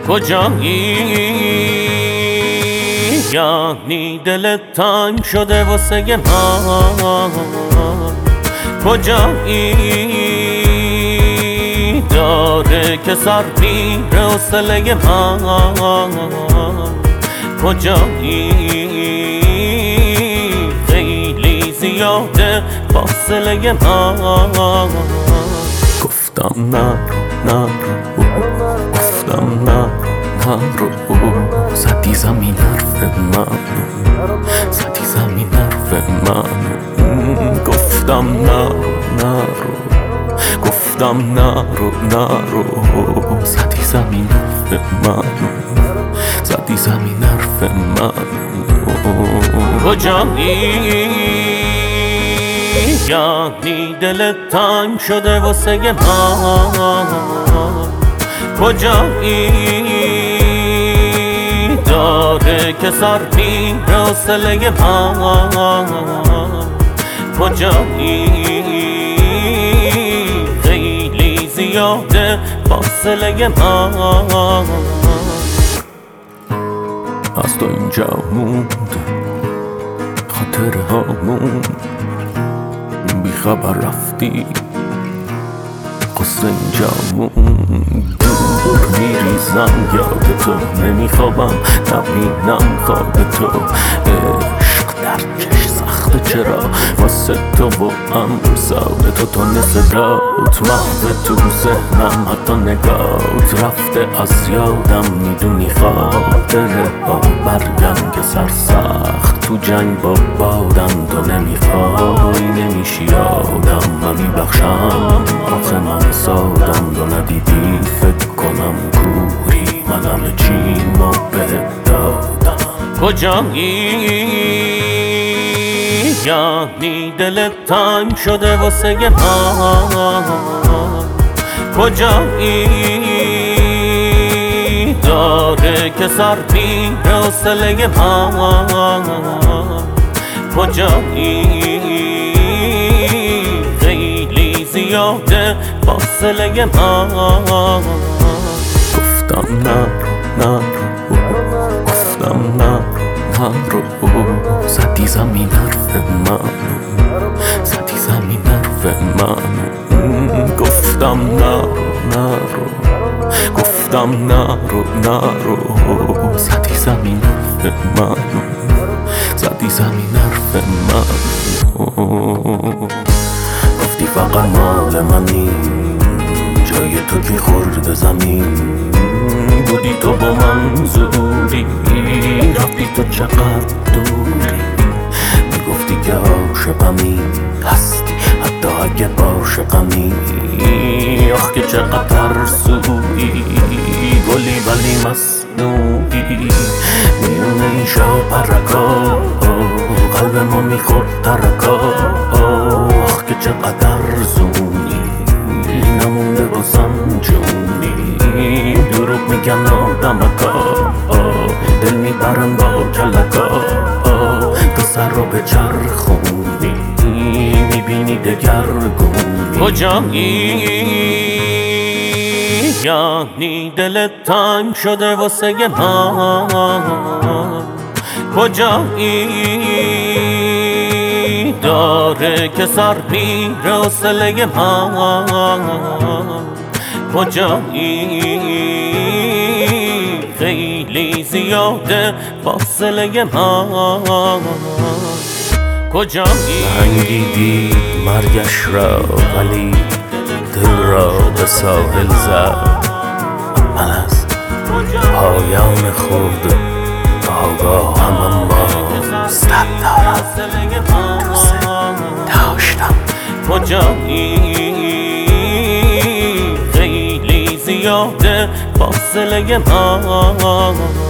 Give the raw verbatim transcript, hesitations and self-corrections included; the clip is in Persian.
کجایی؟ یعنی دلت تنگ شده واسه من. کجایی؟ داره که سر میره حوصله من. کجایی؟ خیلی زیاده فاصله من. گفتم نرو نرو، گفتم نرو نرو، زدی زمین حرف من، زدی زمین حرف من. گفتم نرو نرو، گفتم نرو نرو، زدی زمین حرف من، زدی زمین حرف من. کجایی؟ یعنی دلت تنگ شده واسه من. کجایی؟ داره که سر میره حوصله من. کجایی؟ خیلی زیاده فاصله من. از تو اینجا موند خاطره هامون، بی خبر رفتی قصه اینجا موند. دور میریزم یاد تو، نمیخوابم نبینم خواب تو. عشق درکش سخته چرا واسه تو و امثال تو. تو نصدات محو تو ذهنم، حتی نگات رفته از یادم. میدونی خاطره ها برگم که سرسخت تو جنگ با بادم. تو نمیخوای نمیشی یادم، من میبخشم آخه من سادم. تو ندیدی فکر کنم کوری، من همه چیمو بهت دادم. کجایی؟ یعنی دلت تنگ شده واسه من. کجایی؟ داره که سر میره حوصله من. کجایی؟ خیلی زیاده فاصله من. گفتم نرو نرو، گفتم نرو نرو، زدی زمین حرف من، زدی زمین حرف من. گفتم نرو نرو، گفتم نرو نرو، زدی زمین حرف من، زدی زمین حرف من. گفتی فقط مال منی، جای تو کی خورد زمین. بودی تو با من زوری، رفتی تو چقدر دوری. میگفتی که عاشقمی هستی، حتی اگه عاشقمی. آخ که چقدر ترسویی، گلی ولی مصنوعی. میونه این شاپرکا قلب ما میخورد ترکا. آخ که چقدر زونی، نمونده بازم جونی. دروغ میگن آدمکا، دل میبرن با کلکا. تو سر رو به چرخونی، میبینی دگرگونی. کجایی؟ یعنی دلت تنگ شده واسه من. کجایی؟ داره که سر میره حوصله من. کجایی؟ خیلی زیاده فاصله من. کجایی؟ رنگیدی مرگش را، ولی دل را به ساحل زد. من از پایان خود آگاهم، اما صد دارم دوست داشتم. کجایی؟ خیلی زیاده فاصله من.